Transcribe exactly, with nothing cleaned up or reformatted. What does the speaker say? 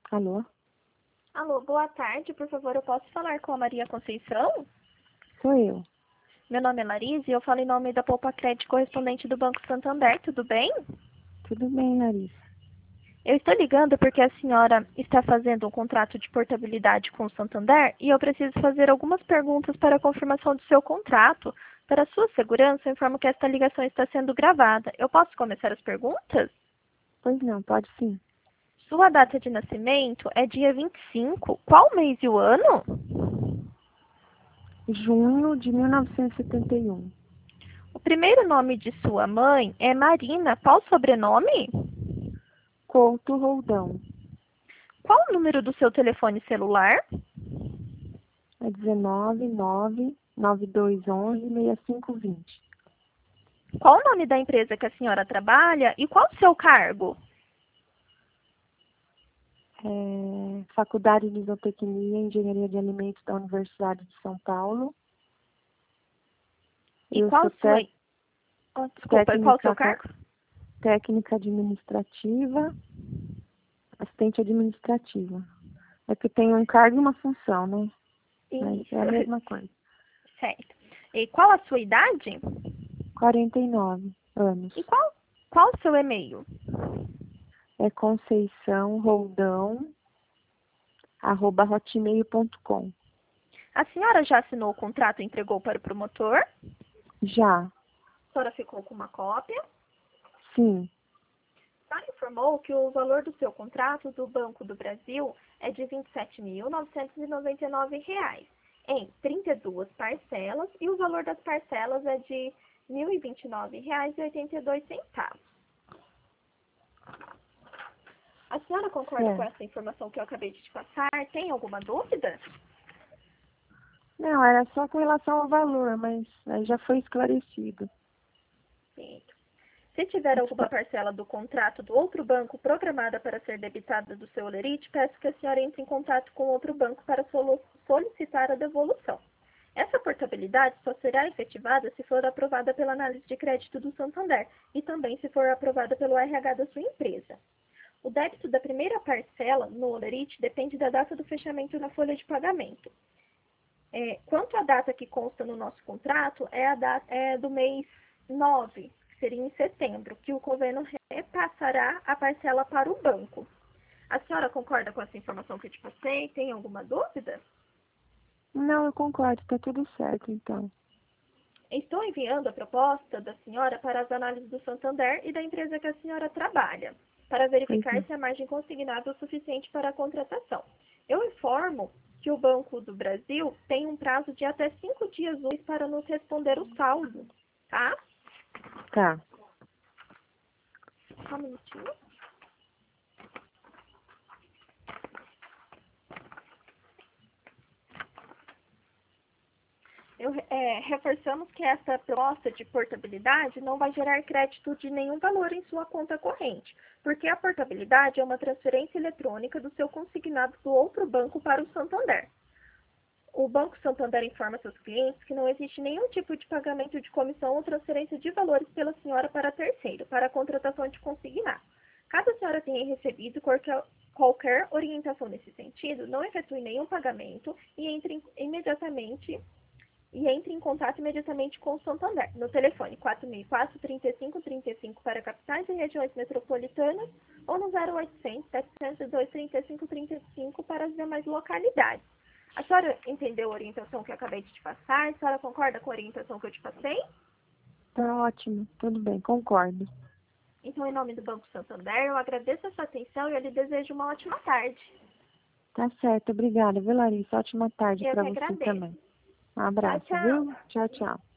Alô? Alô, boa tarde. Por favor, eu posso falar com a Maria Conceição? Sou eu. Meu nome é Larissa e eu falo em nome da Poupa Crédito correspondente do Banco Santander, tudo bem? Tudo bem, Larissa? Eu estou ligando porque a senhora está fazendo um contrato de portabilidade com o Santander e eu preciso fazer algumas perguntas para a confirmação do seu contrato. Para sua segurança, eu informo que esta ligação está sendo gravada. Eu posso começar as perguntas? Pois não, pode sim. Sua data de nascimento é dia vinte e cinco. Qual mês e o ano? Junho de mil novecentos e setenta e um. O primeiro nome de sua mãe é Marina. Qual o sobrenome? Couto Roldão. Qual o número do seu telefone celular? É dezenove, nove, nove dois onze, sessenta e cinco vinte. Qual o nome da empresa que a senhora trabalha e qual o seu cargo? É, Faculdade de Zootecnia e Engenharia de Alimentos da Universidade de São Paulo. E Eu qual sou a sua... tec- Oh, desculpa, e qual o seu técnica, cargo? técnica administrativa, assistente administrativa. É que tem um cargo e uma função, né? Mas Isso, é a mesma coisa. certo. E qual a sua idade? quarenta e nove anos. E qual, qual o seu e-mail? É Conceição Roldão, arroba hotmail ponto com. A senhora já assinou o contrato e entregou para o promotor? Já, A senhora ficou com uma cópia? sim, A senhora informou que o valor do seu contrato do Banco do Brasil é de vinte e sete mil novecentos e noventa e nove reais, em trinta e duas parcelas, e o valor das parcelas é de mil e vinte e nove reais e oitenta e dois centavos. A senhora concorda com certo. essa informação que eu acabei de te passar? Tem alguma dúvida? Não, era só com relação ao valor, mas aí já foi esclarecido. Certo. Se tiver alguma Está- parcela do contrato do outro banco programada para ser debitada do seu holerite, peço que a senhora entre em contato com outro banco para solo- solicitar a devolução. Essa portabilidade só será efetivada se for aprovada pela análise de crédito do Santander e também se for aprovada pelo R H da sua empresa. O débito da primeira parcela no holerite depende da data do fechamento na folha de pagamento. É, quanto à data que consta no nosso contrato, é, a data, é do mês nove, que seria em setembro, que o governo repassará a parcela para o banco. A senhora concorda com essa informação que eu te passei? Tem alguma dúvida? Não, eu concordo, está tudo certo, então. Estou enviando a proposta da senhora para as análises do Santander e da empresa que a senhora trabalha, para Pois verificar não. se a margem consignada é o suficiente para a contratação. Eu informo que o Banco do Brasil tem um prazo de até cinco dias úteis para nos responder o saldo, tá? Tá, Só um minutinho. Eu, é, reforçamos que essa proposta de portabilidade não vai gerar crédito de nenhum valor em sua conta corrente, porque a portabilidade é uma transferência eletrônica do seu consignado do outro banco para o Santander. O Banco Santander informa seus clientes que não existe nenhum tipo de pagamento de comissão ou transferência de valores pela senhora para terceiro, para a contratação de consignado. Caso a senhora tenha recebido qualquer, qualquer orientação nesse sentido, não efetue nenhum pagamento e entre imediatamente e entre em contato imediatamente com o Santander, no telefone quatro mil e quatro, trinta e cinco, trinta e cinco para capitais e regiões metropolitanas ou no zero oitocentos, setecentos e dois, trinta e cinco, trinta e cinco para as demais localidades. A senhora entendeu a orientação que eu acabei de te passar? A senhora concorda com a orientação que eu te passei? tá ótimo, tudo bem, concordo. Então, em nome do Banco Santander, eu agradeço a sua atenção e eu lhe desejo uma ótima tarde. Tá certo, obrigada, viu, Larissa? Ótima tarde Eu para que você agradeço. também. Um Tchau, abraço, tchau. viu? Tchau, tchau.